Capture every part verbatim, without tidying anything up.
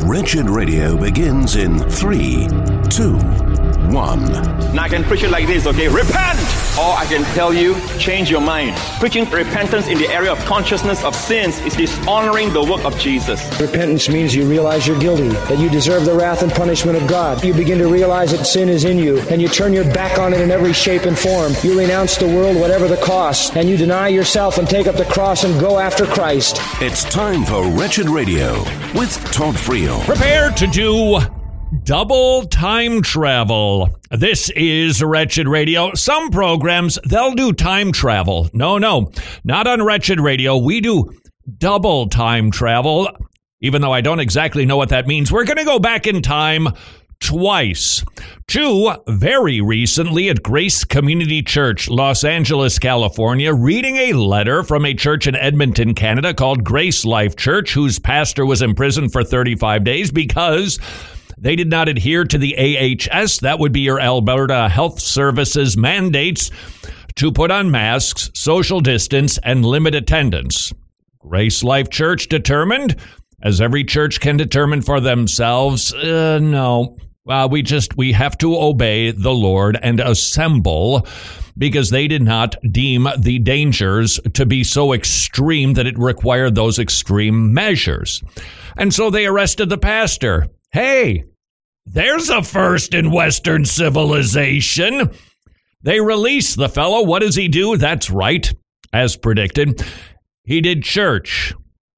Wretched Radio begins in three, two, one. Now I can preach it like this, okay? Repent! Or I can tell you, change your mind. Preaching repentance in the area of consciousness of sins is dishonoring the work of Jesus. Repentance means you realize you're guilty, that you deserve the wrath and punishment of God. You begin to realize that sin is in you, and you turn your back on it in every shape and form. You renounce the world, whatever the cost, and you deny yourself and take up the cross and go after Christ. It's time for Wretched Radio with Todd Friel. Prepare to do double time travel. This is Wretched Radio. Some programs, they'll do time travel. No, no, not on Wretched Radio. We do double time travel. Even though I don't exactly know what that means, we're going to go back in time twice. Two, very recently at Grace Community Church, Los Angeles, California, reading a letter from a church in Edmonton, Canada called Grace Life Church, whose pastor was imprisoned for thirty-five days because they did not adhere to the A H S, that would be your Alberta Health Services mandates, to put on masks, social distance, and limit attendance. Grace Life Church determined, as every church can determine for themselves, uh, no, uh, we just, we have to obey the Lord and assemble, because they did not deem the dangers to be so extreme that it required those extreme measures. And so they arrested the pastor. Hey, there's a first in Western civilization. They release the fellow. What does he do? That's right, as predicted. He did church.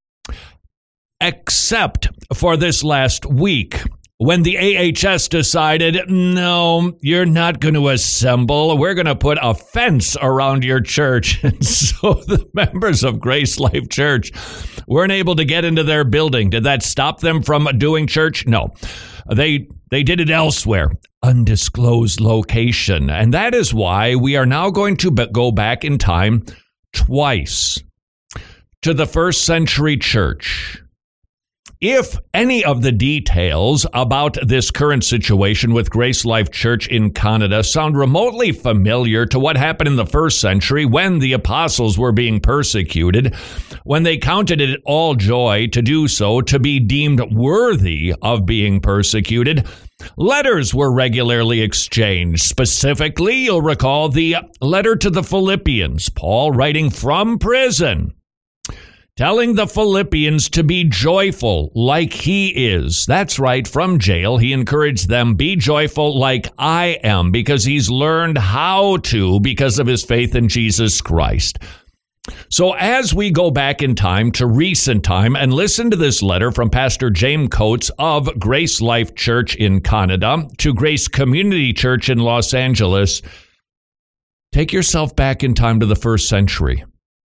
Except for this last week, when the A H S decided, no, you're not going to assemble. We're going to put a fence around your church. And so the members of Grace Life Church weren't able to get into their building. Did that stop them from doing church? No. They they did it elsewhere. Undisclosed location. And that is why we are now going to go back in time twice to the first century church. If any of the details about this current situation with Grace Life Church in Canada sound remotely familiar to what happened in the first century when the apostles were being persecuted, when they counted it all joy to do so, to be deemed worthy of being persecuted, letters were regularly exchanged. Specifically, you'll recall the letter to the Philippians, Paul writing from prison, telling the Philippians to be joyful like he is. That's right, from jail, he encouraged them, be joyful like I am, because he's learned how to because of his faith in Jesus Christ. So as we go back in time to recent time and listen to this letter from Pastor James Coates of Grace Life Church in Canada to Grace Community Church in Los Angeles, take yourself back in time to the first century.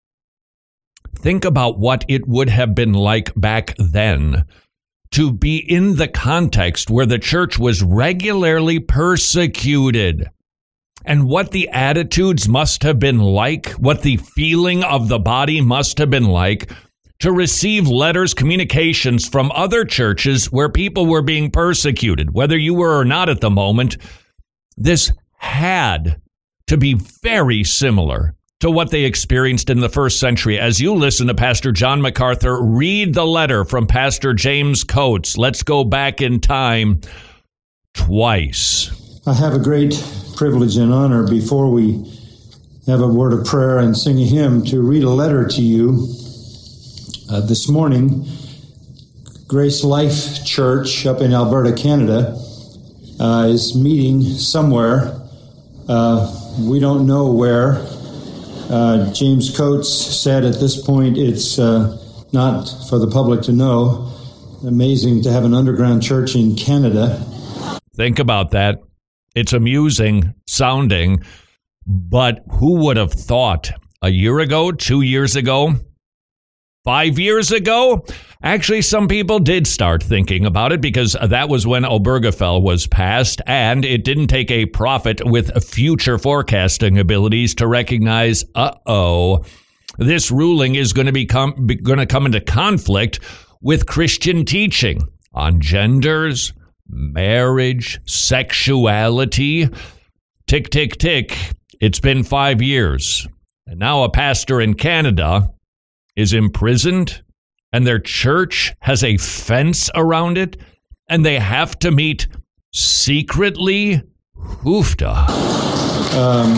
Think about what it would have been like back then to be in the context where the church was regularly persecuted, and what the attitudes must have been like, what the feeling of the body must have been like to receive letters, communications from other churches where people were being persecuted. Whether you were or not at the moment, this had to be very similar to what they experienced in the first century. As you listen to Pastor John MacArthur read the letter from Pastor James Coates, let's go back in time twice. I have a great privilege and honor before we have a word of prayer and sing a hymn to read a letter to you. Uh, this morning, Grace Life Church up in Alberta, Canada, uh, is meeting somewhere. Uh, we don't know where. Uh, James Coates said at this point it's uh, not for the public to know. Amazing to have an underground church in Canada. Think about that. It's amusing sounding, but who would have thought a year ago, two years ago, five years ago? Actually, some people did start thinking about it because that was when Obergefell was passed, and it didn't take a prophet with future forecasting abilities to recognize, uh-oh, this ruling is going to become going to come into conflict with Christian teaching on genders, marriage, sexuality. Tick, tick, tick. It's been five years. And now a pastor in Canada is imprisoned, and their church has a fence around it. and they have to meet secretly? Hoofda. Um,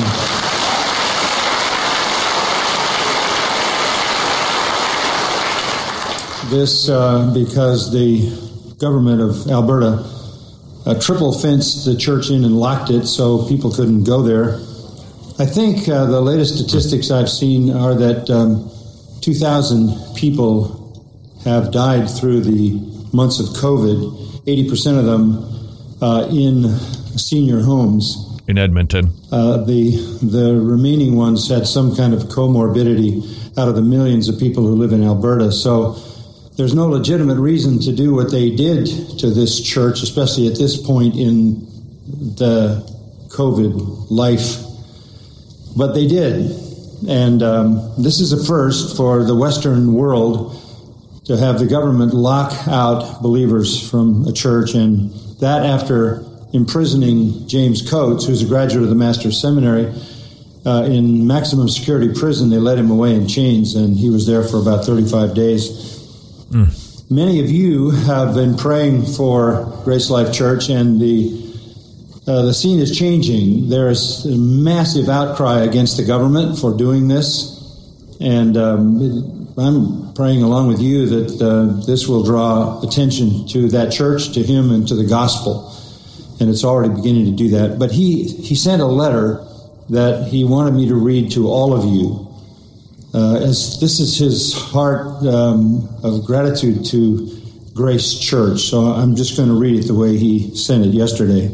this uh, because the government of Alberta uh, triple fenced the church in and locked it so people couldn't go there. I think uh, the latest statistics I've seen are that um, two thousand people have died through the months of COVID, eighty percent of them uh, in senior homes. In Edmonton. Uh, the the remaining ones had some kind of comorbidity out of the millions of people who live in Alberta. So there's no legitimate reason to do what they did to this church, especially at this point in the COVID life. But they did. And um, this is a first for the Western world to have the government lock out believers from a church, and that after imprisoning James Coates, who's a graduate of the Master's Seminary, uh, in maximum security prison. They led him away in chains, and he was there for about thirty-five days. Mm. Many of you have been praying for Grace Life Church, and the uh, the scene is changing. There's a massive outcry against the government for doing this, and um, I'm praying along with you that uh, this will draw attention to that church, to him, and to the gospel. And it's already beginning to do that. But he, he sent a letter that he wanted me to read to all of you. Uh, as this is his heart um, of gratitude to Grace Church. So I'm just going to read it the way he sent it yesterday.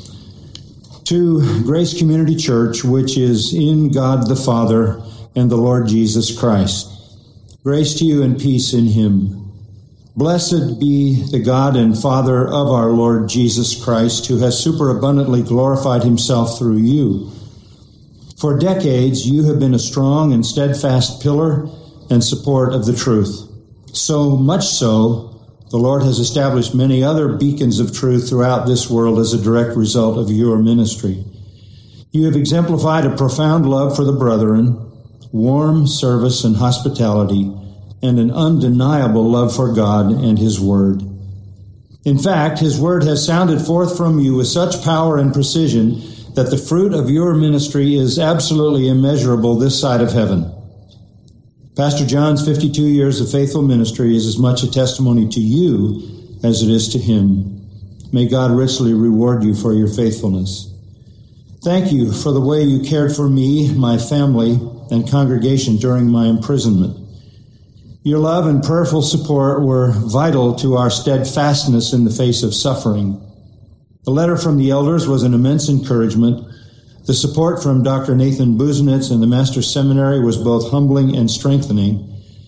To Grace Community Church, which is in God the Father and the Lord Jesus Christ. Grace to you and peace in him. Blessed be the God and Father of our Lord Jesus Christ, who has superabundantly glorified himself through you. For decades, you have been a strong and steadfast pillar and support of the truth. So much so, the Lord has established many other beacons of truth throughout this world as a direct result of your ministry. You have exemplified a profound love for the brethren, warm service and hospitality, and an undeniable love for God and his word. In fact, his word has sounded forth from you with such power and precision that the fruit of your ministry is absolutely immeasurable this side of heaven. Pastor John's fifty-two years of faithful ministry is as much a testimony to you as it is to him. May God richly reward you for your faithfulness. Thank you for the way you cared for me, my family, and congregation during my imprisonment. Your love and prayerful support were vital to our steadfastness in the face of suffering. The letter from the elders was an immense encouragement. The support from Doctor Nathan Busenitz and the Master's Seminary was both humbling and strengthening.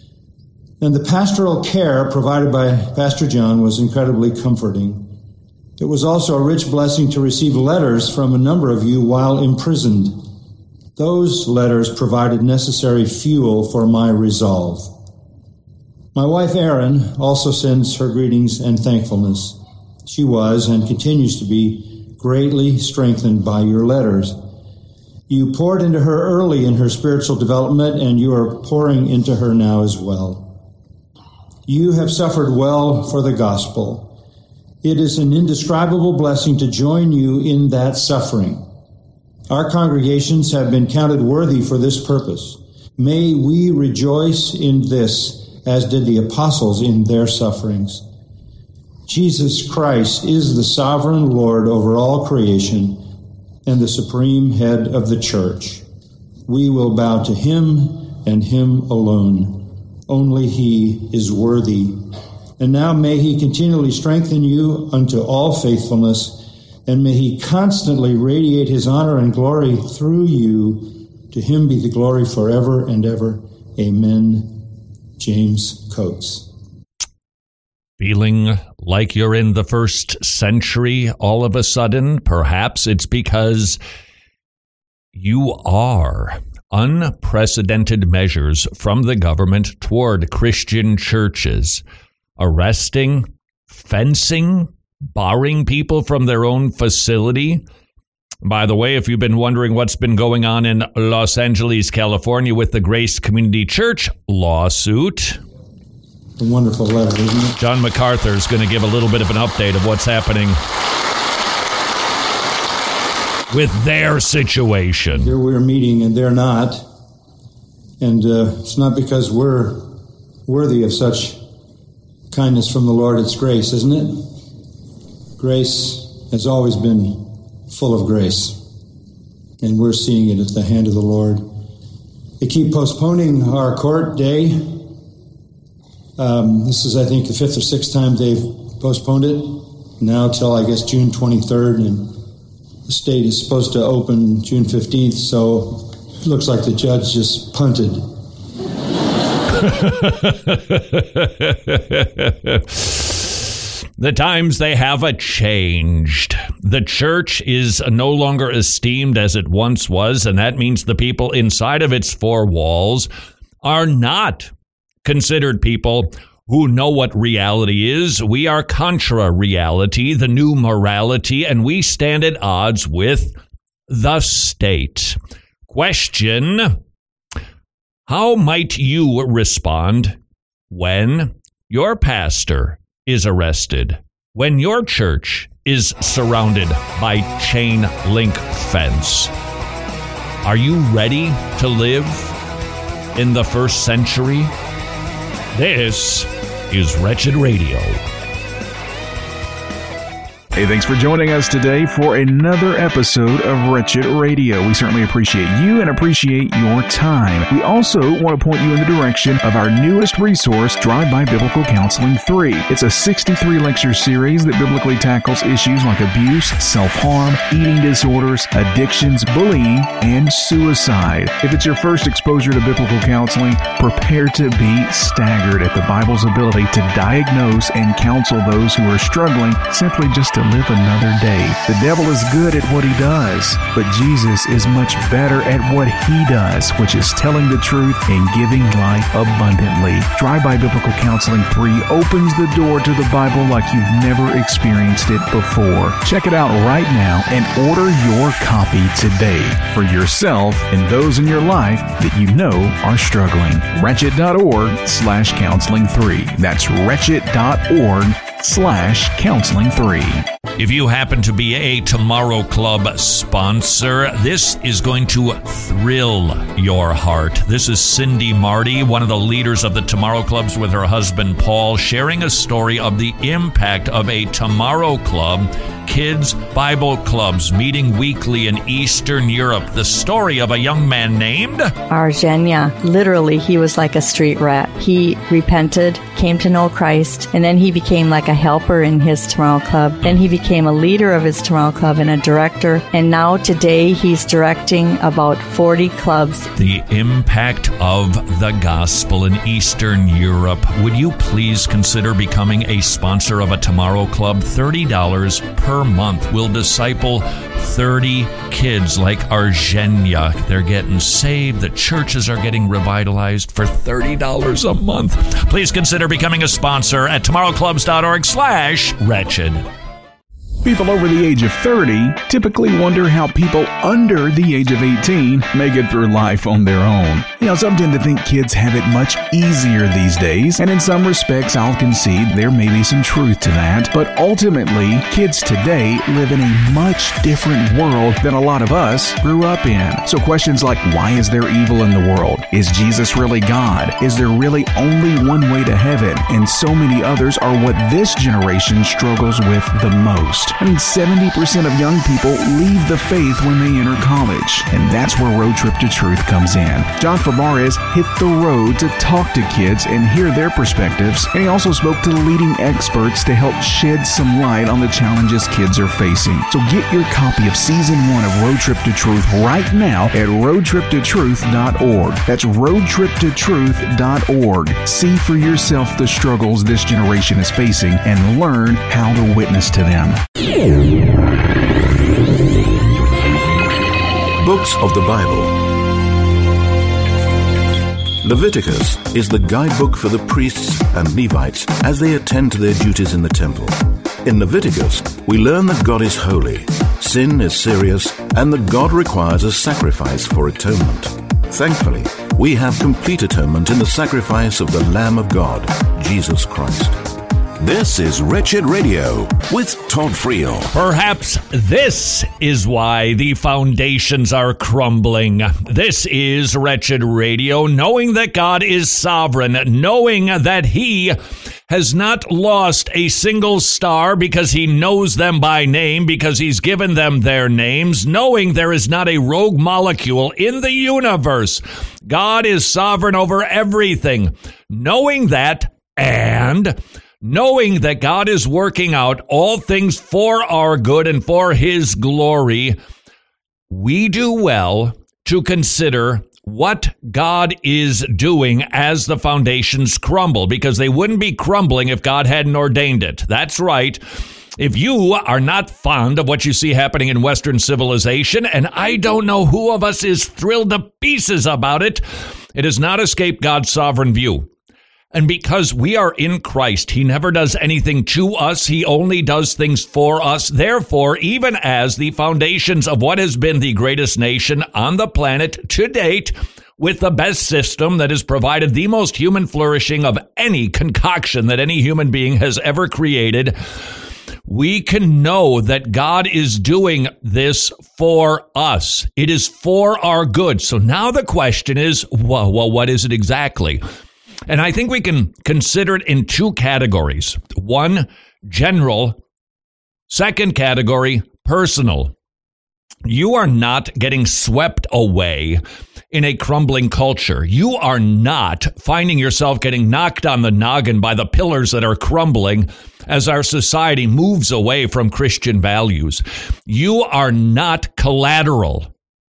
And the pastoral care provided by Pastor John was incredibly comforting. It was also a rich blessing to receive letters from a number of you while imprisoned. Those letters provided necessary fuel for my resolve. My wife, Erin, also sends her greetings and thankfulness. She was and continues to be greatly strengthened by your letters. You poured into her early in her spiritual development, and you are pouring into her now as well. You have suffered well for the gospel. It is an indescribable blessing to join you in that suffering. Our congregations have been counted worthy for this purpose. May we rejoice in this, as did the apostles in their sufferings. Jesus Christ is the sovereign Lord over all creation and the supreme head of the church. We will bow to him and him alone. Only he is worthy. And now may he continually strengthen you unto all faithfulness, and may he constantly radiate his honor and glory through you. To him be the glory forever and ever. Amen. James Coates. Feeling like you're in the first century all of a sudden? Perhaps it's because you are. Unprecedented measures from the government toward Christian churches. Arresting, fencing, barring people from their own facility. By the way, if you've been wondering what's been going on in Los Angeles, California with the Grace Community Church lawsuit, a wonderful letter, isn't it? John MacArthur is going to give a little bit of an update of what's happening with their situation. Here we're meeting and they're not. And uh, it's not because we're worthy of such kindness from the Lord. It's grace, isn't it? Grace has always been full of grace. And we're seeing it at the hand of the Lord. They keep postponing our court day. Um, this is, I think, the fifth or sixth time they've postponed it. Now till, I guess, June twenty-third. And the state is supposed to open June fifteenth. So it looks like the judge just punted. The times they have a changed. The church is no longer esteemed as it once was, and that means the people inside of its four walls are not considered people who know what reality is. We are contra reality, the new morality, and we stand at odds with the state. Question: how might you respond when your pastor is arrested, when your church is surrounded by chain link fence? Are you ready to live in the first century? This is Wretched Radio. Hey, thanks for joining us today for another episode of Wretched Radio. We certainly appreciate you and appreciate your time. We also want to point you in the direction of our newest resource, Drive-By Biblical Counseling three. It's a sixty-three lecture series that biblically tackles issues like abuse, self-harm, eating disorders, addictions, bullying, and suicide. If it's your first exposure to biblical counseling, prepare to be staggered at the Bible's ability to diagnose and counsel those who are struggling simply just to live another day. The devil is good at what he does, but Jesus is much better at what he does, which is telling the truth and giving life abundantly. Drive-By Biblical Counseling three opens the door to the Bible like you've never experienced it before. Check it out right now and order your copy today for yourself and those in your life that you know are struggling. Wretched.org slash counseling three. That's wretched.org slash counseling three. If you happen to be a Tomorrow Club sponsor, this is going to thrill your heart. This is Cindy Marty, one of the leaders of the Tomorrow Clubs, with her husband Paul, sharing a story of the impact of a Tomorrow Club, kids' Bible clubs meeting weekly in Eastern Europe. The story of a young man named Argenia. Literally, he was like a street rat. He repented, came to know Christ, and then he became like a helper in his Tomorrow Club. Then he became a leader of his Tomorrow Club and a director. And now today he's directing about forty clubs. The impact of the gospel in Eastern Europe. Would you please consider becoming a sponsor of a Tomorrow Club? thirty dollars per month will disciple thirty kids like Argenia. They're getting saved. The churches are getting revitalized for thirty dollars a month. Please consider becoming a sponsor at tomorrowclubs.org slash wretched. People over the age of thirty typically wonder how people under the age of eighteen make it through life on their own. You know, some tend to think kids have it much easier these days, and in some respects, I'll concede there may be some truth to that. But ultimately, kids today live in a much different world than a lot of us grew up in. So questions like, why is there evil in the world? Is Jesus really God? Is there really only one way to heaven? And so many others are what this generation struggles with the most. I mean, seventy percent of young people leave the faith when they enter college, and that's where Road Trip to Truth comes in. John Fabarez hit the road to talk to kids and hear their perspectives, and he also spoke to leading experts to help shed some light on the challenges kids are facing. So get your copy of Season one of Road Trip to Truth right now at road trip to truth dot org. That's road trip to truth dot org. See for yourself the struggles this generation is facing and learn how to witness to them. Books of the Bible. Leviticus is the guidebook for the priests and Levites as they attend to their duties in the temple. In Leviticus, we learn that God is holy, sin is serious, and that God requires a sacrifice for atonement. Thankfully, we have complete atonement in the sacrifice of the Lamb of God, Jesus Christ. This is Wretched Radio with Todd Friel. Perhaps this is why the foundations are crumbling. This is Wretched Radio, knowing that God is sovereign, knowing that He has not lost a single star because He knows them by name, because He's given them their names, knowing there is not a rogue molecule in the universe. God is sovereign over everything. Knowing that, and knowing that God is working out all things for our good and for His glory, we do well to consider what God is doing as the foundations crumble, because they wouldn't be crumbling if God hadn't ordained it. That's right. If you are not fond of what you see happening in Western civilization, and I don't know who of us is thrilled to pieces about it, it has not escaped God's sovereign view. And because we are in Christ, He never does anything to us. He only does things for us. Therefore, even as the foundations of what has been the greatest nation on the planet to date, with the best system that has provided the most human flourishing of any concoction that any human being has ever created, we can know that God is doing this for us. It is for our good. So now the question is, well, well what is it exactly? And I think we can consider it in two categories. One, general. Second category, personal. You are not getting swept away in a crumbling culture. You are not finding yourself getting knocked on the noggin by the pillars that are crumbling as our society moves away from Christian values. You are not collateral.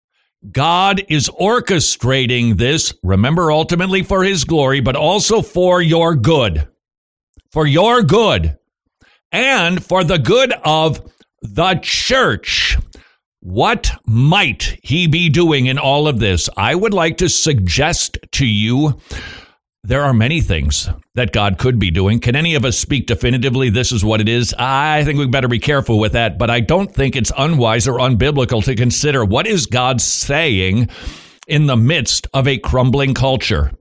God is orchestrating this, remember, ultimately for His glory, but also for your good. For your good. And for the good of the church. What might He be doing in all of this? I would like to suggest to you there are many things that God could be doing. Can any of us speak definitively this is what it is? I think we better be careful with that, but I don't think it's unwise or unbiblical to consider what is God saying in the midst of a crumbling culture.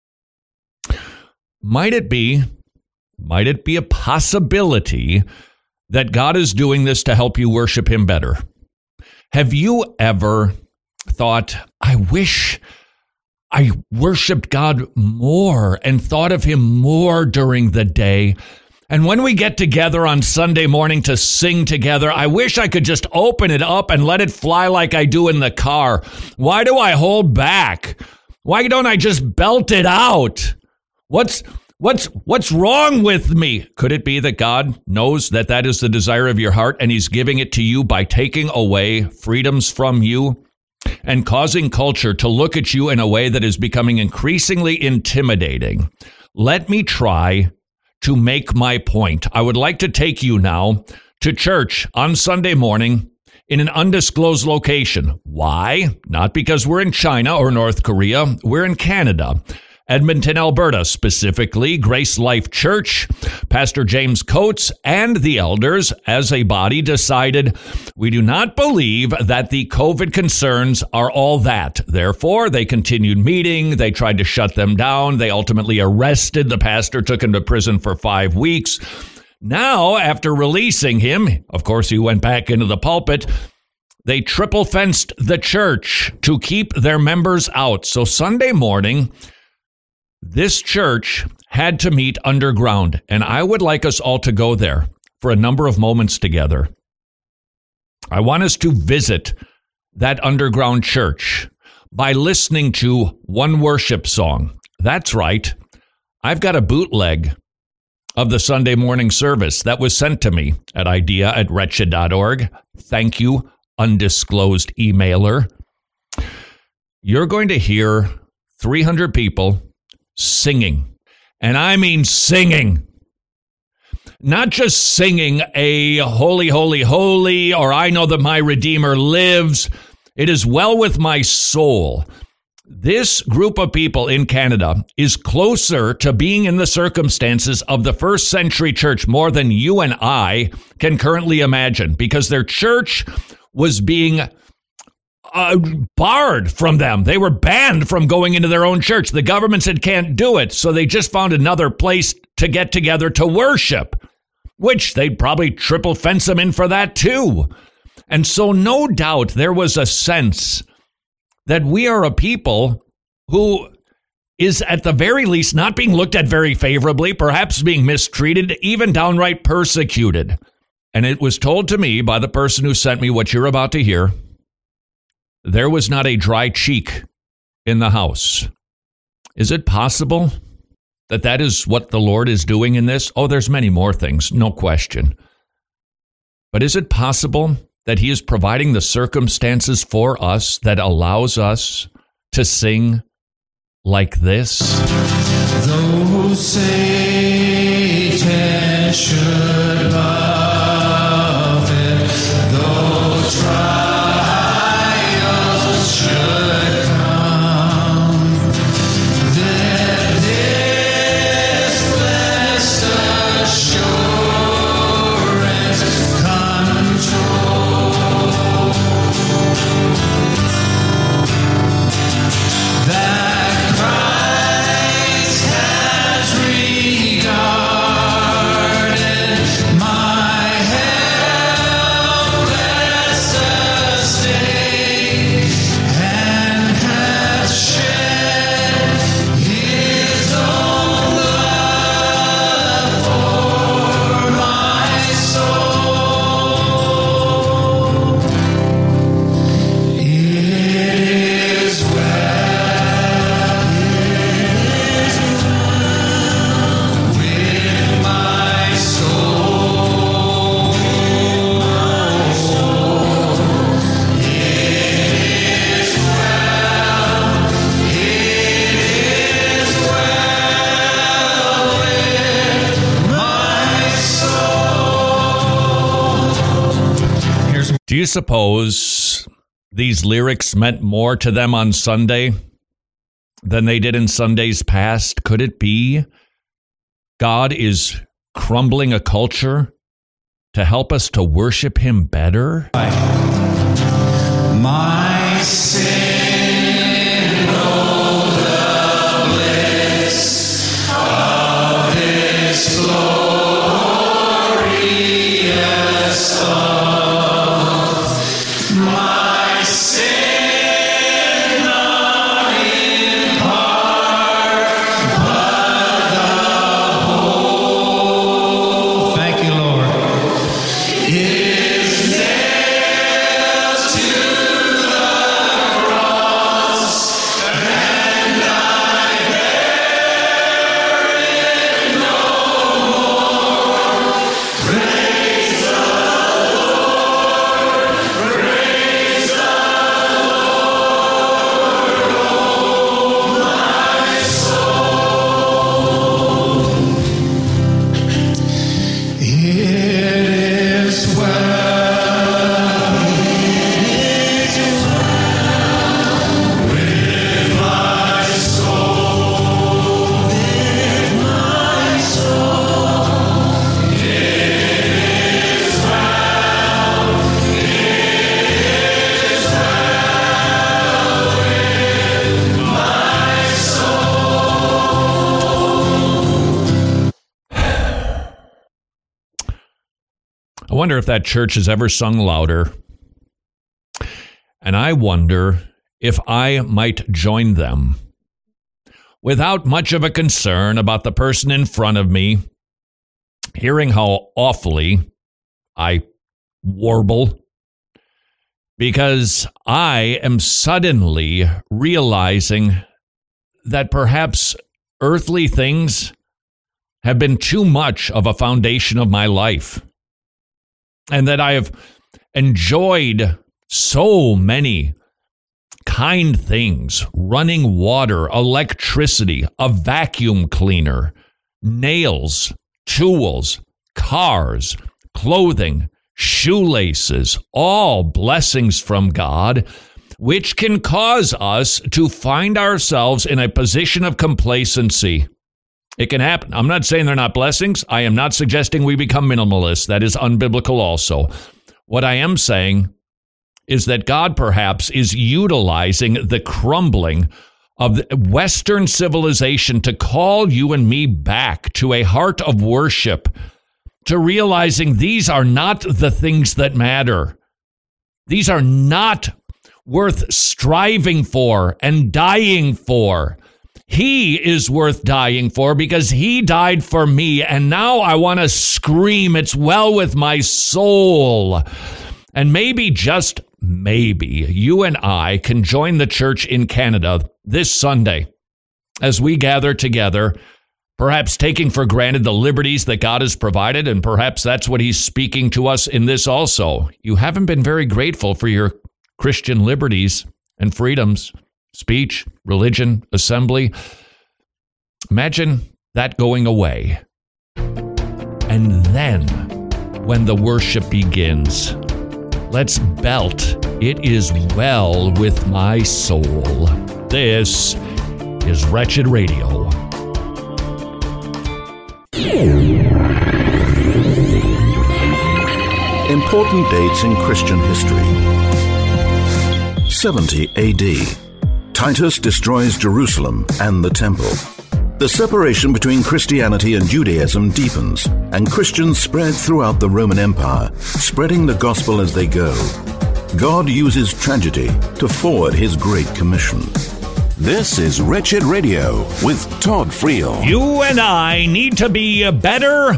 Might it be, might it be a possibility that God is doing this to help you worship Him better? Have you ever thought, I wish I worshiped God more and thought of Him more during the day? And when we get together on Sunday morning to sing together, I wish I could just open it up and let it fly like I do in the car. Why do I hold back? Why don't I just belt it out? What's What's what's wrong with me? Could it be that God knows that that is the desire of your heart and He's giving it to you by taking away freedoms from you and causing culture to look at you in a way that is becoming increasingly intimidating? Let me try to make my point. I would like to take you now to church on Sunday morning in an undisclosed location. Why? Not because we're in China or North Korea. We're in Canada. Edmonton, Alberta, specifically Grace Life Church. Pastor James Coates and the elders as a body decided we do not believe that the COVID concerns are all that. Therefore, they continued meeting. They tried to shut them down. They ultimately arrested the pastor, took him to prison for five weeks. Now, after releasing him, of course, he went back into the pulpit. They triple fenced the church to keep their members out. So Sunday morning, this church had to meet underground, and I would like us all to go there for a number of moments together. I want us to visit that underground church by listening to one worship song. That's right. I've got a bootleg of the Sunday morning service that was sent to me at idea at wretched dot org. Thank you, undisclosed emailer. You're going to hear three hundred people singing, and I mean singing. Not just singing a holy, holy, holy, or I know that my Redeemer lives. It is well with my soul. This group of people in Canada is closer to being in the circumstances of the first century church more than you and I can currently imagine, because their church was being Uh, barred from them. They were banned from going into their own church. The government said can't do it, so they just found another place to get together to worship, which they'd probably triple fence them in for that too. And so no doubt there was a sense that we are a people who is at the very least not being looked at very favorably, perhaps being mistreated, even downright persecuted. And it was told to me by the person who sent me what you're about to hear. There was not a dry cheek in the house. Is it possible that that is what the Lord is doing in this? Oh, there's many more things, no question. But is it possible that he is providing the circumstances for us that allows us to sing like this? Though Satan should buffet, though trials should come, that this blessed assurance control, that Christ has regarded my helpless estate and hath shed his own blood for my soul. It is well, it is well with my soul. It is well, it is well with my soul. Here's Do you suppose these lyrics meant more to them on Sunday than they did in Sundays past? Could it be God is crumbling a culture to help us to worship him better? my sin, know the bliss of this glorious love. My sin, not in part, but the whole. Thank you, Lord. Is nailed to the cross, and I bear it no more. Praise the Lord, praise the Lord, oh my soul. It is well, it is well with my soul, with my soul. It is well, it is well with my soul. I wonder if that church has ever sung louder. And I wonder if I might join them without much of a concern about the person in front of me hearing how awfully I warble, because I am suddenly realizing that perhaps earthly things have been too much of a foundation of my life, and that I have enjoyed so many kind things: running water, electricity, a vacuum cleaner, nails, tools, cars, clothing, shoelaces, all blessings from God, which can cause us to find ourselves in a position of complacency. It can happen. I'm not saying they're not blessings. I am not suggesting we become minimalists. That is unbiblical also. What I am saying is that God perhaps is utilizing the crumbling of Western civilization to call you and me back to a heart of worship, to realizing these are not the things that matter. These are not worth striving for and dying for. He is worth dying for because he died for me, and now I want to scream, it's well with my soul. And maybe, just maybe, you and I can join the church in Canada this Sunday as we gather together, perhaps taking for granted the liberties that God has provided, and perhaps that's what he's speaking to us in this also. You haven't been very grateful for your Christian liberties and freedoms, speech, religion, assembly. Imagine that going away. And then, when the worship begins, let's belt, "It is well with my soul." This is Wretched Radio. Important dates in Christian history. seventy A D. Titus destroys Jerusalem and the temple. The separation between Christianity and Judaism deepens, and Christians spread throughout the Roman Empire, spreading the gospel as they go. God uses tragedy to forward his great commission. This is Wretched Radio with Todd Friel. You and I need to be better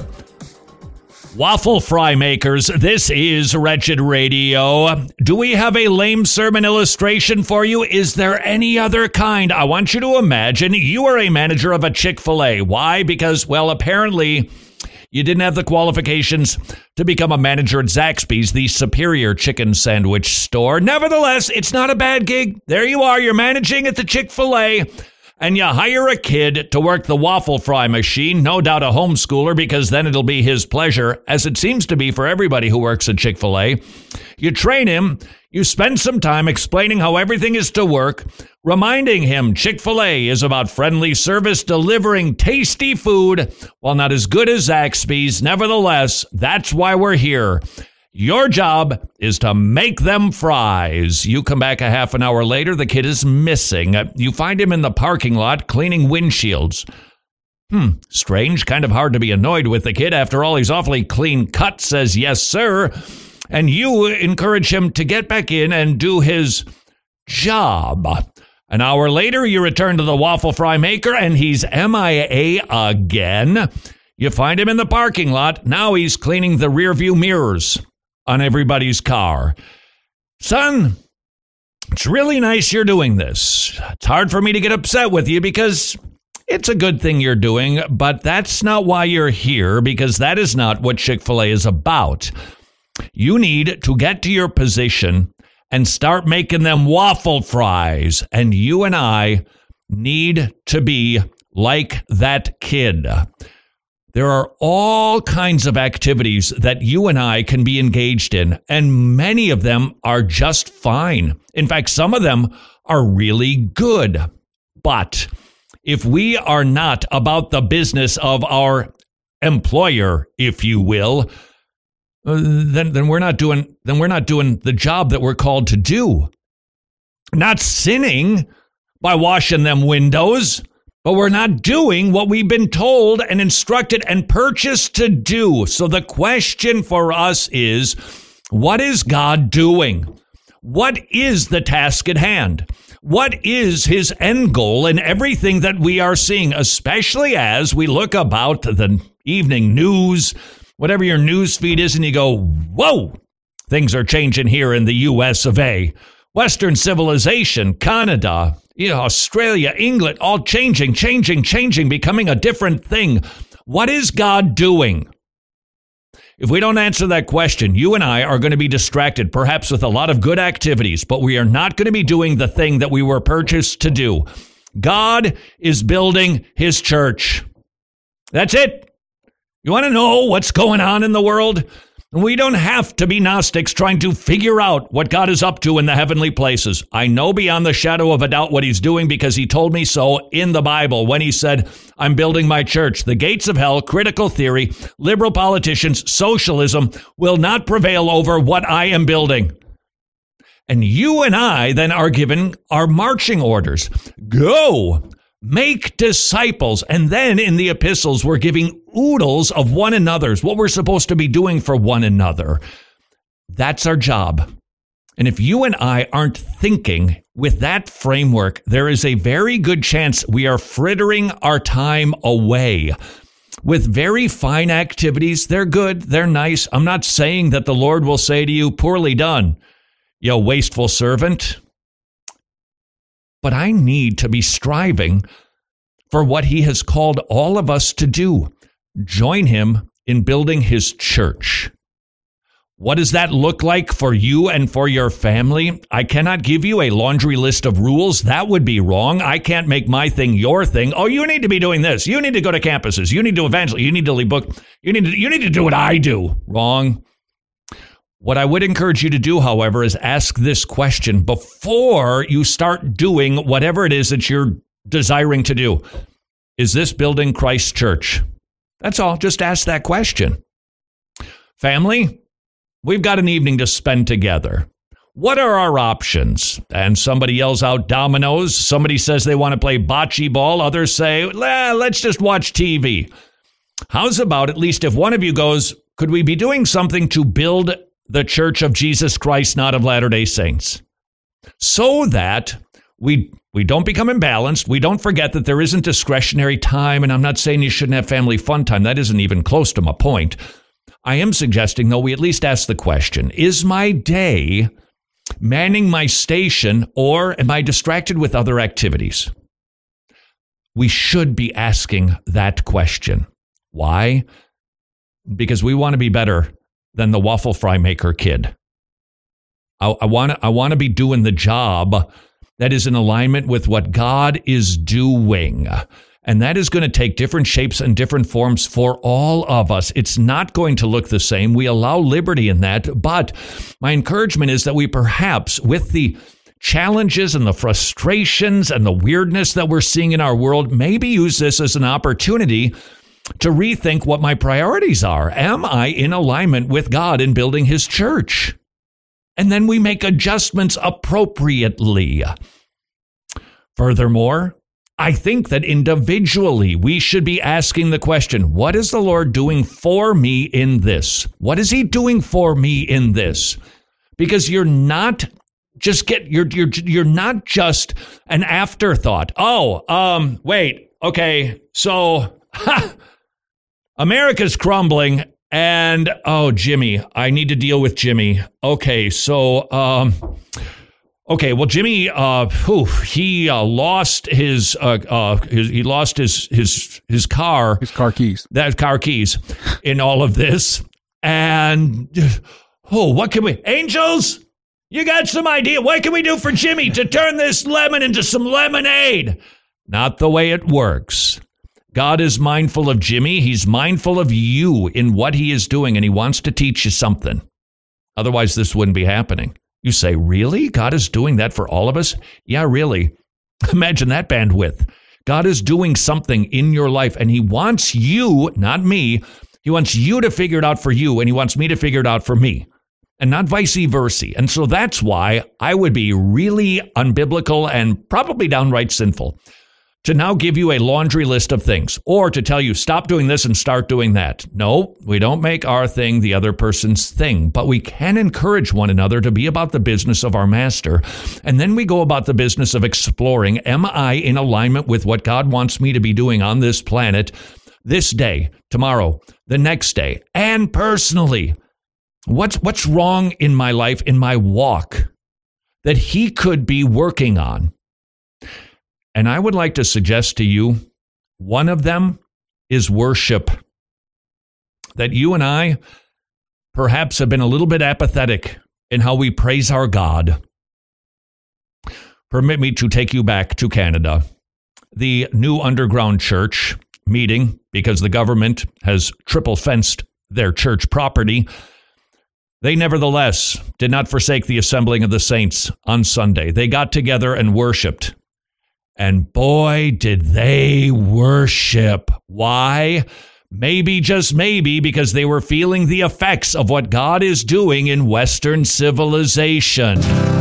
waffle fry makers. This is Wretched Radio. Do we have a lame sermon illustration for you? Is there any other kind? I want you to imagine you are a manager of a Chick-fil-A. Why? Because, well, apparently you didn't have the qualifications to become a manager at Zaxby's, the superior chicken sandwich store. Nevertheless, it's not a bad gig. There you are. You're managing at the Chick-fil-A. And you hire a kid to work the waffle fry machine, no doubt a homeschooler, because then it'll be his pleasure, as it seems to be for everybody who works at Chick-fil-A. You train him, you spend some time explaining how everything is to work, reminding him Chick-fil-A is about friendly service, delivering tasty food, while not as good as Zaxby's. Nevertheless, that's why we're here. Your job is to make them fries. You come back a half an hour later, the kid is missing. You find him in the parking lot cleaning windshields. Hmm, strange, kind of hard to be annoyed with the kid. After all, he's awfully clean cut, says yes, sir. And you encourage him to get back in and do his job. An hour later, you return to the waffle fry maker, and he's M I A again. You find him in the parking lot. Now he's cleaning the rearview mirrors on everybody's car. Son, it's really nice you're doing this. It's hard for me to get upset with you because it's a good thing you're doing, but that's not why you're here, because that is not what Chick-fil-A is about. You need to get to your position and start making them waffle fries, and you and I need to be like that kid. There are all kinds of activities that you and I can be engaged in, and many of them are just fine. In fact, some of them are really good. But if we are not about the business of our employer, if you will, uh, then then we're not doing then we're not doing the job that we're called to do. Not sinning by washing them windows, but we're not doing what we've been told and instructed and purchased to do. So the question for us is, what is God doing? What is the task at hand? What is his end goal in everything that we are seeing, especially as we look about the evening news, whatever your news feed is, and you go, whoa, things are changing here in the U S of A. Western civilization, Canada, you know, Australia, England, all changing, changing, changing, becoming a different thing. What is God doing? If we don't answer that question, you and I are going to be distracted, perhaps with a lot of good activities, but we are not going to be doing the thing that we were purchased to do. God is building his church. That's it. You want to know what's going on in the world? We don't have to be Gnostics trying to figure out what God is up to in the heavenly places. I know beyond the shadow of a doubt what he's doing because he told me so in the Bible when he said, I'm building my church. The gates of hell, critical theory, liberal politicians, socialism will not prevail over what I am building. And you and I then are given our marching orders. Go, make disciples. And then in the epistles, we're giving oodles of one another's, what we're supposed to be doing for one another. That's our job. And if you and I aren't thinking with that framework, there is a very good chance we are frittering our time away with very fine activities. They're good. They're nice. I'm not saying that the Lord will say to you, poorly done, you wasteful servant. But I need to be striving for what he has called all of us to do. Join him in building his church. What does that look like for you and for your family? I cannot give you a laundry list of rules. That would be wrong. I can't make my thing your thing. Oh, you need to be doing this. You need to go to campuses. You need to evangelize. You need to lead book. You need to, you need to do what I do. Wrong. What I would encourage you to do, however, is ask this question before you start doing whatever it is that you're desiring to do. Is this building Christ's church? That's all. Just ask that question. Family, we've got an evening to spend together. What are our options? And somebody yells out dominoes. Somebody says they want to play bocce ball. Others say, let's just watch T V. How's about at least if one of you goes, could we be doing something to build the Church of Jesus Christ, not of Latter-day Saints? So that we we don't become imbalanced. We don't forget that there isn't discretionary time. And I'm not saying you shouldn't have family fun time. That isn't even close to my point. I am suggesting, though, we at least ask the question, is my day manning my station, or am I distracted with other activities? We should be asking that question. Why? Because we want to be better than the waffle fry maker kid. I, I want to I want to be doing the job that is in alignment with what God is doing. And that is going to take different shapes and different forms for all of us. It's not going to look the same. We allow liberty in that. But my encouragement is that we perhaps, with the challenges and the frustrations and the weirdness that we're seeing in our world, maybe use this as an opportunity to rethink what my priorities are. Am I in alignment with God in building his church? And then we make adjustments appropriately. Furthermore, I think that individually we should be asking the question, what is the Lord doing for me in this? What is he doing for me in this? Because you're not just get you're you're you're not just an afterthought. Oh, um, wait, okay, so ha, America's crumbling, and oh, Jimmy, I need to deal with Jimmy. Okay, so um. Okay, well, Jimmy, uh, whew, he uh, lost his, uh, uh, his, he lost his, his, his car, his car keys, that car keys, in all of this, and oh, what can we, angels? You got some idea? What can we do for Jimmy to turn this lemon into some lemonade? Not the way it works. God is mindful of Jimmy. He's mindful of you in what he is doing, and he wants to teach you something. Otherwise, this wouldn't be happening. You say, really? God is doing that for all of us? Yeah, really. Imagine that bandwidth. God is doing something in your life, and he wants you, not me, he wants you to figure it out for you, and he wants me to figure it out for me, and not vice versa. And so that's why I would be really unbiblical and probably downright sinful to now give you a laundry list of things, or to tell you, stop doing this and start doing that. No, we don't make our thing the other person's thing, but we can encourage one another to be about the business of our master. And then we go about the business of exploring, am I in alignment with what God wants me to be doing on this planet this day, tomorrow, the next day, and personally? What's, what's wrong in my life, in my walk, that he could be working on? And I would like to suggest to you, one of them is worship. That you and I perhaps have been a little bit apathetic in how we praise our God. Permit me to take you back to Canada. The new underground church meeting, because the government has triple fenced their church property, they nevertheless did not forsake the assembling of the saints on Sunday. They got together and worshiped. And boy, did they worship. Why? Maybe, just maybe, because they were feeling the effects of what God is doing in Western civilization.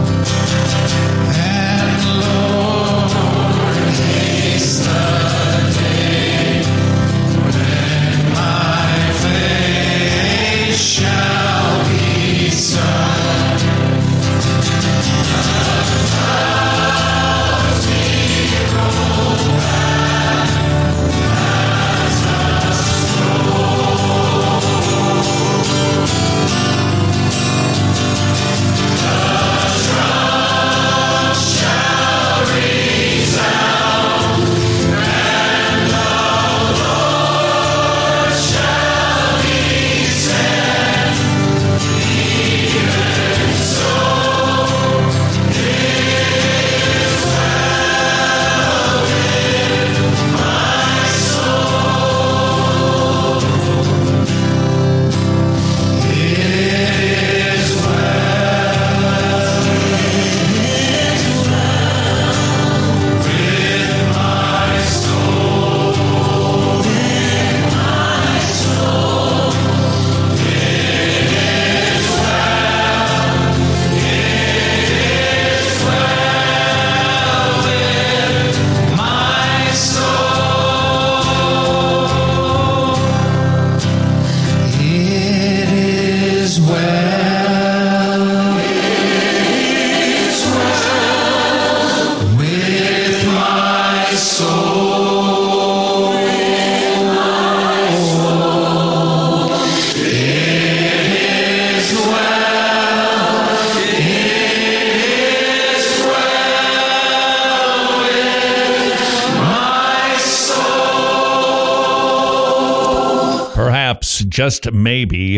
Just maybe,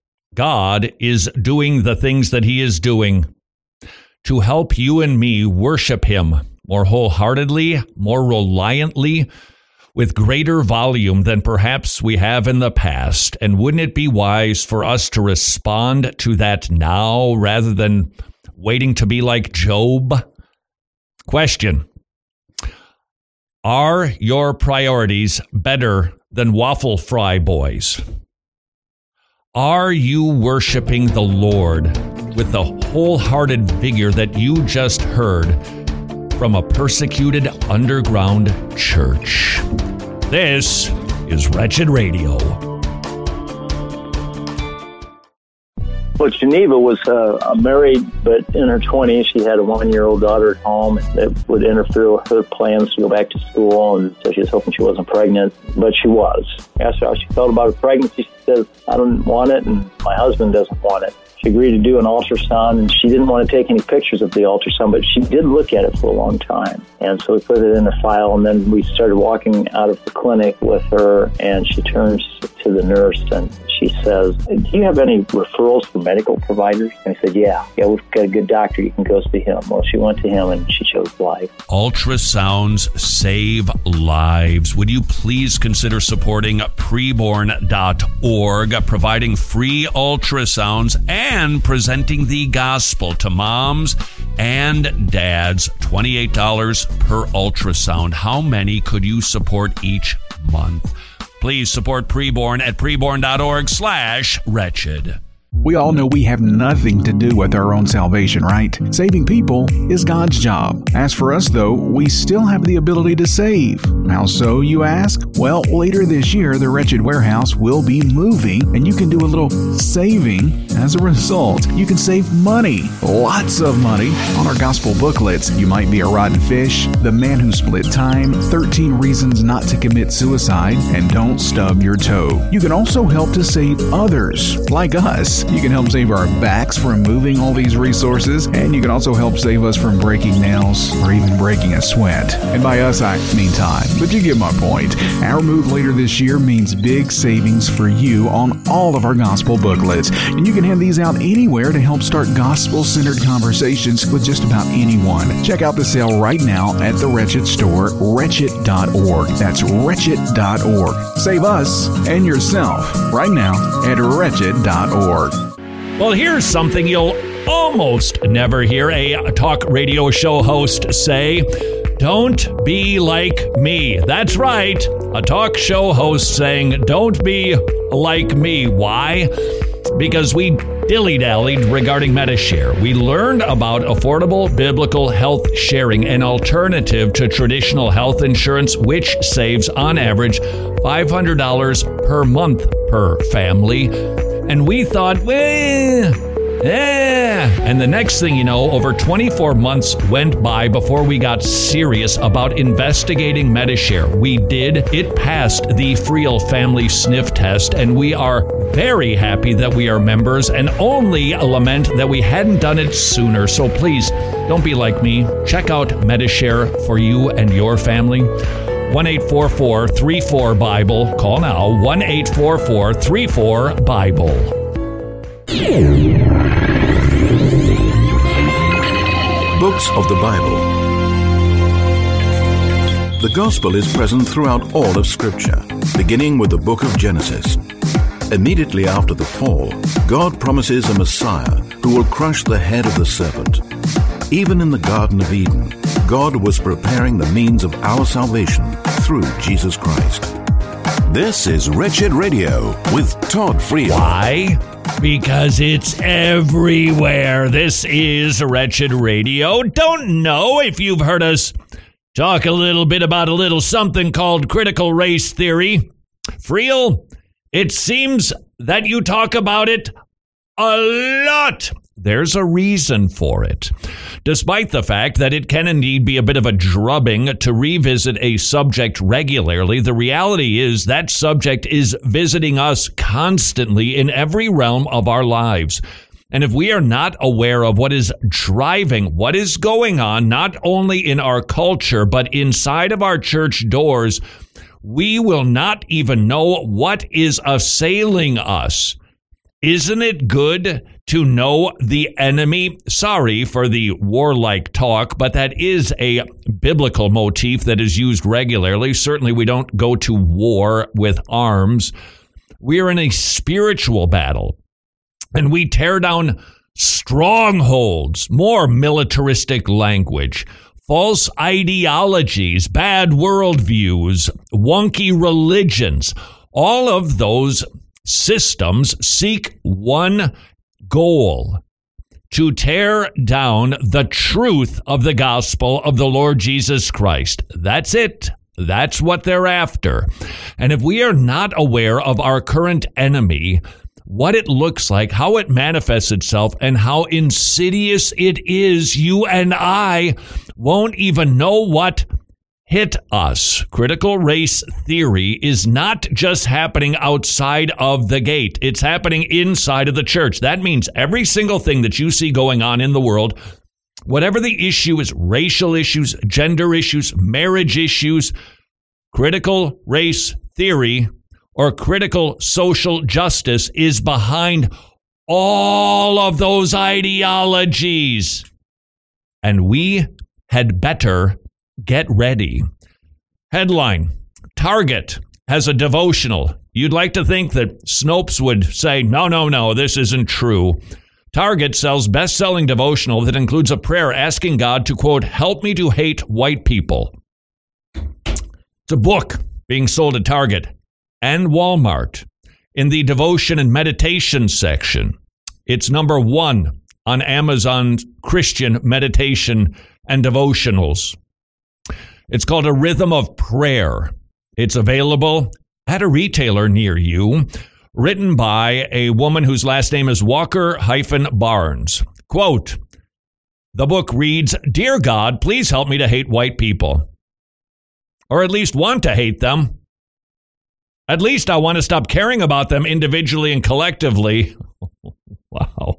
God is doing the things that he is doing to help you and me worship him more wholeheartedly, more reliantly, with greater volume than perhaps we have in the past. And wouldn't it be wise for us to respond to that now rather than waiting to be like Job? Question: are your priorities better than waffle fry boys? Are you worshiping the Lord with the wholehearted vigor that you just heard from a persecuted underground church? This is Wretched Radio. Well, Geneva was uh, married, but in her twenties, she had a one-year-old daughter at home that would interfere with her plans to go back to school, and so she was hoping she wasn't pregnant, but she was. I asked her how she felt about her pregnancy. She said, I don't want it, and my husband doesn't want it. She agreed to do an ultrasound, and she didn't want to take any pictures of the ultrasound, but she did look at it for a long time. And so we put it in the file, and then we started walking out of the clinic with her, and she turns to the nurse, and she says, do you have any referrals for medical providers? And I said, yeah. Yeah, we've got a good doctor. You can go see him. Well, she went to him, and she chose life. Ultrasounds save lives. Would you please consider supporting preborn dot org, providing free ultrasounds and presenting the gospel to moms and dads? twenty-eight dollars per ultrasound. How many could you support each month? Please support Preborn at preborn dot org slash wretched. We all know we have nothing to do with our own salvation, right? Saving people is God's job. As for us, though, we still have the ability to save. How so, you ask? Well, later this year, the Wretched Warehouse will be moving, and you can do a little saving. As a result, you can save money, lots of money, on our gospel booklets. You Might Be a Rotten Fish, The Man Who Split Time, thirteen Reasons Not to Commit Suicide, and Don't Stub Your Toe. You can also help to save others, like us. You can help save our backs from moving all these resources, and you can also help save us from breaking nails or even breaking a sweat. And by us, I mean time, but you get my point. Our move later this year means big savings for you on all of our gospel booklets, and you can hand these out anywhere to help start gospel-centered conversations with just about anyone. Check out the sale right now at the Wretched store, wretched dot org. That's wretched dot org. Save us and yourself right now at wretched dot org. Well, here's something you'll almost never hear a talk radio show host say. Don't be like me. That's right. A talk show host saying, don't be like me. Why? Because we dilly-dallied regarding Medi-Share. We learned about affordable biblical health sharing, an alternative to traditional health insurance, which saves on average five hundred dollars per month per family. And we thought, well, eh. And the next thing you know, over twenty-four months went by before we got serious about investigating Medi-Share. We did. It passed the Friel Family Sniff Test, and we are very happy that we are members and only lament that we hadn't done it sooner. So please, don't be like me. Check out Medi-Share for you and your family. one eight four four, three four, Bible. Call now. one eight four four, three four, Bible. Books of the Bible. The Gospel is present throughout all of Scripture, beginning with the book of Genesis. Immediately after the fall, God promises a Messiah who will crush the head of the serpent. Even in the Garden of Eden, God was preparing the means of our salvation through Jesus Christ. This is Wretched Radio with Todd Friel. Why? Because it's everywhere. This is Wretched Radio. Don't know if you've heard us talk a little bit about a little something called critical race theory. Friel, it seems that you talk about it a lot. There's a reason for it. Despite the fact that it can indeed be a bit of a drubbing to revisit a subject regularly, the reality is that subject is visiting us constantly in every realm of our lives. And if we are not aware of what is driving, what is going on, not only in our culture, but inside of our church doors, we will not even know what is assailing us. Isn't it good to know the enemy? Sorry for the warlike talk, but that is a biblical motif that is used regularly. Certainly we don't go to war with arms. We are in a spiritual battle, and we tear down strongholds, more militaristic language, false ideologies, bad worldviews, wonky religions. All of those systems seek one goal: to tear down the truth of the gospel of the Lord Jesus Christ. That's it. That's what they're after. And if we are not aware of our current enemy, what it looks like, how it manifests itself, and how insidious it is, you and I won't even know what hit us. Critical race theory is not just happening outside of the gate. It's happening inside of the church. That means every single thing that you see going on in the world, whatever the issue is, racial issues, gender issues, marriage issues, critical race theory or critical social justice is behind all of those ideologies. And we had better get ready. Headline: Target has a devotional. You'd like to think that Snopes would say, no, no, no, this isn't true. Target sells best-selling devotional that includes a prayer asking God to, quote, help me to hate white people. It's a book being sold at Target and Walmart in the devotion and meditation section. It's number one on Amazon's Christian meditation and devotionals. It's called A Rhythm of Prayer. It's available at a retailer near you, written by a woman whose last name is Walker-Barnes. Quote, the book reads, Dear God, please help me to hate white people. Or at least want to hate them. At least I want to stop caring about them individually and collectively. Wow.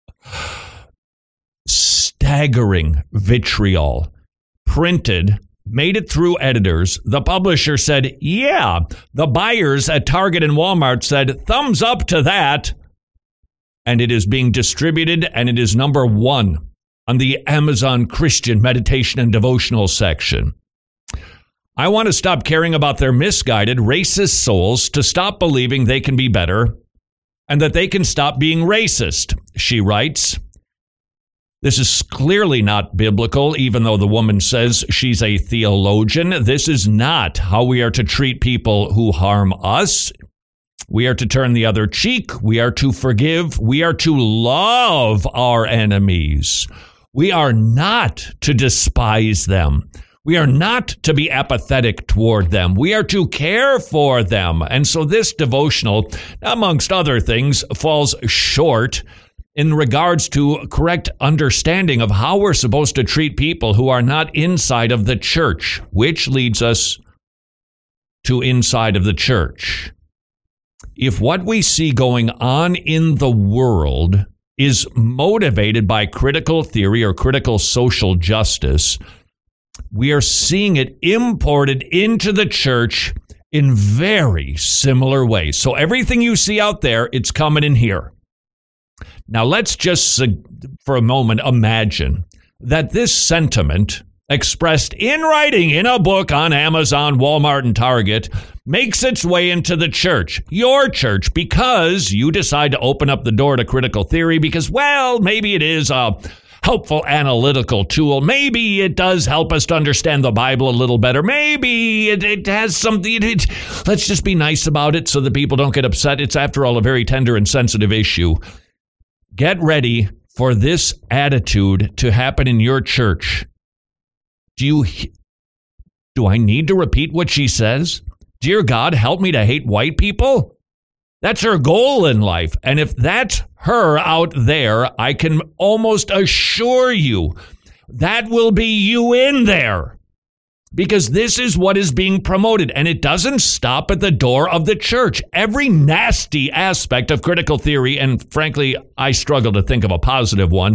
Staggering vitriol. Printed, made it through editors. The publisher said, yeah. The buyers at Target and Walmart said, thumbs up to that. And it is being distributed, and it is number one on the Amazon Christian meditation and devotional section. I want to stop caring about their misguided, racist souls, to stop believing they can be better and that they can stop being racist, she writes. This is clearly not biblical, even though the woman says she's a theologian. This is not how we are to treat people who harm us. We are to turn the other cheek. We are to forgive. We are to love our enemies. We are not to despise them. We are not to be apathetic toward them. We are to care for them. And so this devotional, amongst other things, falls short in regards to correct understanding of how we're supposed to treat people who are not inside of the church, which leads us to inside of the church. If what we see going on in the world is motivated by critical theory or critical social justice, we are seeing it imported into the church in very similar ways. So everything you see out there, it's coming in here. Now, let's just, for a moment, imagine that this sentiment expressed in writing in a book on Amazon, Walmart, and Target makes its way into the church, your church, because you decide to open up the door to critical theory because, well, maybe it is a helpful analytical tool. Maybe it does help us to understand the Bible a little better. Maybe it, it has something. It, it, let's just be nice about it so that people don't get upset. It's, after all, a very tender and sensitive issue. Get ready for this attitude to happen in your church. Do you, do I need to repeat what she says? Dear God, help me to hate white people? That's her goal in life. And if that's her out there, I can almost assure you that will be you in there. Because this is what is being promoted. And it doesn't stop at the door of the church. Every nasty aspect of critical theory, and frankly, I struggle to think of a positive one,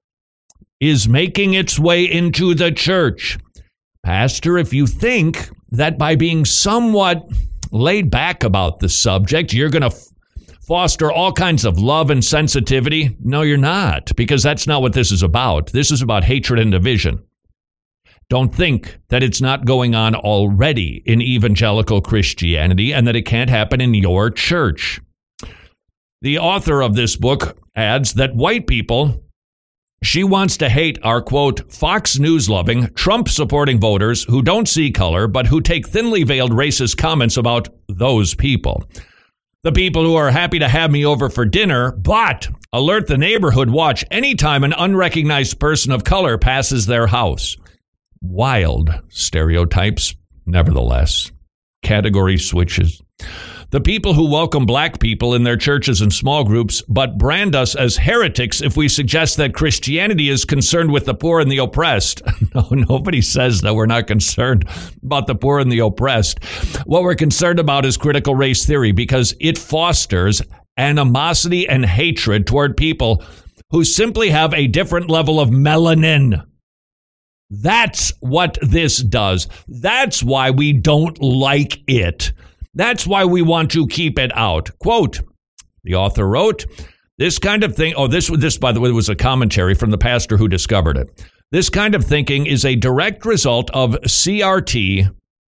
is making its way into the church. Pastor, if you think that by being somewhat laid back about the subject, you're going to f- foster all kinds of love and sensitivity, no, you're not, because that's not what this is about. This is about hatred and division. Don't think that it's not going on already in evangelical Christianity and that it can't happen in your church. The author of this book adds that white people, she wants to hate our, quote, Fox News-loving, Trump-supporting voters who don't see color, but who take thinly veiled racist comments about those people. The people who are happy to have me over for dinner, but alert the neighborhood watch anytime an unrecognized person of color passes their house. Wild stereotypes, nevertheless. Category switches. The people who welcome black people in their churches and small groups, but brand us as heretics if we suggest that Christianity is concerned with the poor and the oppressed. No, nobody says that we're not concerned about the poor and the oppressed. What we're concerned about is critical race theory because it fosters animosity and hatred toward people who simply have a different level of melanin. That's what this does. That's why we don't like it. That's why we want to keep it out. Quote, the author wrote, this kind of thing, oh, this, this, by the way, was a commentary from the pastor who discovered it. This kind of thinking is a direct result of C R T,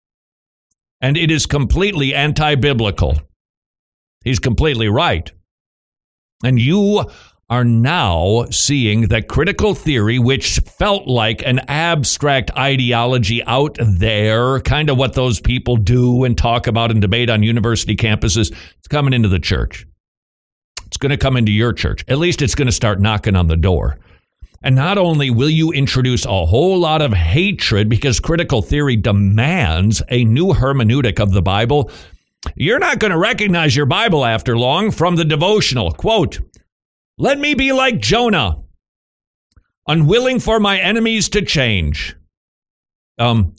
and it is completely anti-biblical. He's completely right. And you are now seeing that critical theory, which felt like an abstract ideology out there, kind of what those people do and talk about and debate on university campuses, it's coming into the church. It's going to come into your church. At least it's going to start knocking on the door. And not only will you introduce a whole lot of hatred because critical theory demands a new hermeneutic of the Bible, you're not going to recognize your Bible after long from the devotional. Quote, let me be like Jonah, unwilling for my enemies to change. Um,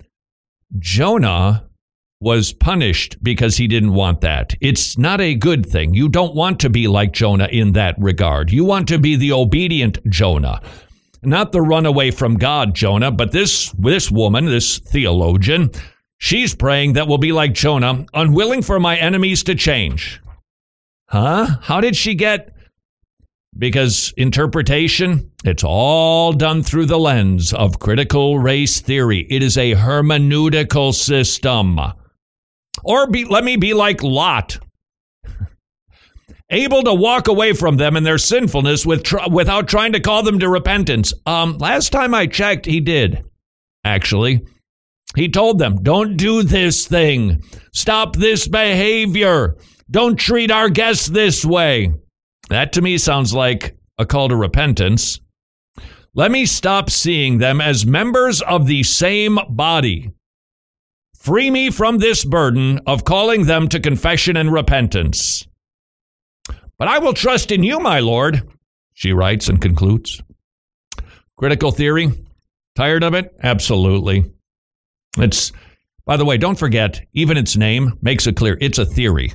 Jonah was punished because he didn't want that. It's not a good thing. You don't want to be like Jonah in that regard. You want to be the obedient Jonah, not the runaway from God Jonah, but this, this woman, this theologian, she's praying that we'll be like Jonah, unwilling for my enemies to change. Huh? How did she get? Because interpretation, it's all done through the lens of critical race theory. It is a hermeneutical system. Or be, let me be like Lot. able to walk away from them and their sinfulness with tr- without trying to call them to repentance. Um, last time I checked, he did, actually. He told them, don't do this thing. Stop this behavior. Don't treat our guests this way. That to me sounds like a call to repentance. Let me stop seeing them as members of the same body. Free me from this burden of calling them to confession and repentance. But I will trust in you, my Lord, she writes and concludes. Critical theory? Tired of it? Absolutely. It's, by the way, don't forget, even its name makes it clear it's a theory.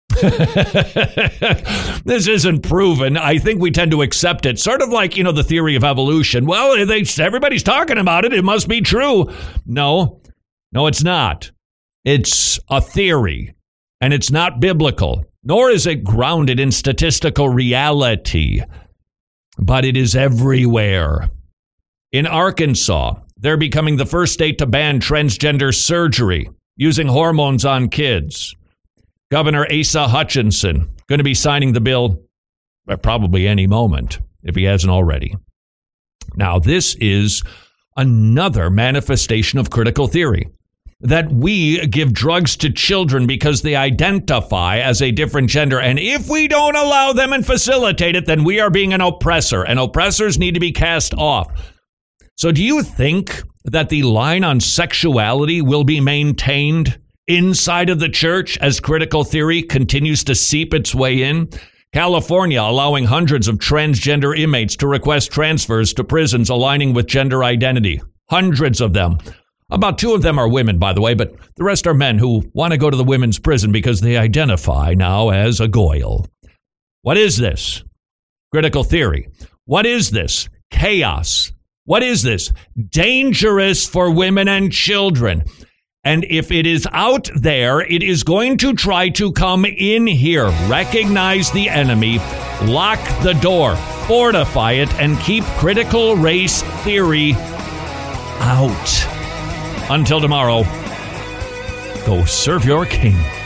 This isn't proven. I think we tend to accept it. Sort of like, you know, the theory of evolution. Well, they, everybody's talking about it. It must be true. No, no, it's not. It's a theory, and it's not biblical, nor is it grounded in statistical reality. But it is everywhere. In Arkansas, they're becoming the first state to ban transgender surgery using hormones on kids. Governor Asa Hutchinson going to be signing the bill probably any moment, if he hasn't already. Now, this is another manifestation of critical theory, that we give drugs to children because they identify as a different gender. And if we don't allow them and facilitate it, then we are being an oppressor, and oppressors need to be cast off. So do you think that the line on sexuality will be maintained inside of the church as critical theory continues to seep its way in? California allowing hundreds of transgender inmates to request transfers to prisons aligning with gender identity. Hundreds of them. About two of them are women, by the way, but the rest are men who want to go to the women's prison because they identify now as a goyle. What is this? Critical theory. What is this? Chaos. What is this? Dangerous for women and children. And if it is out there, it is going to try to come in here. Recognize the enemy, lock the door, fortify it, and keep critical race theory out. Until tomorrow, go serve your king.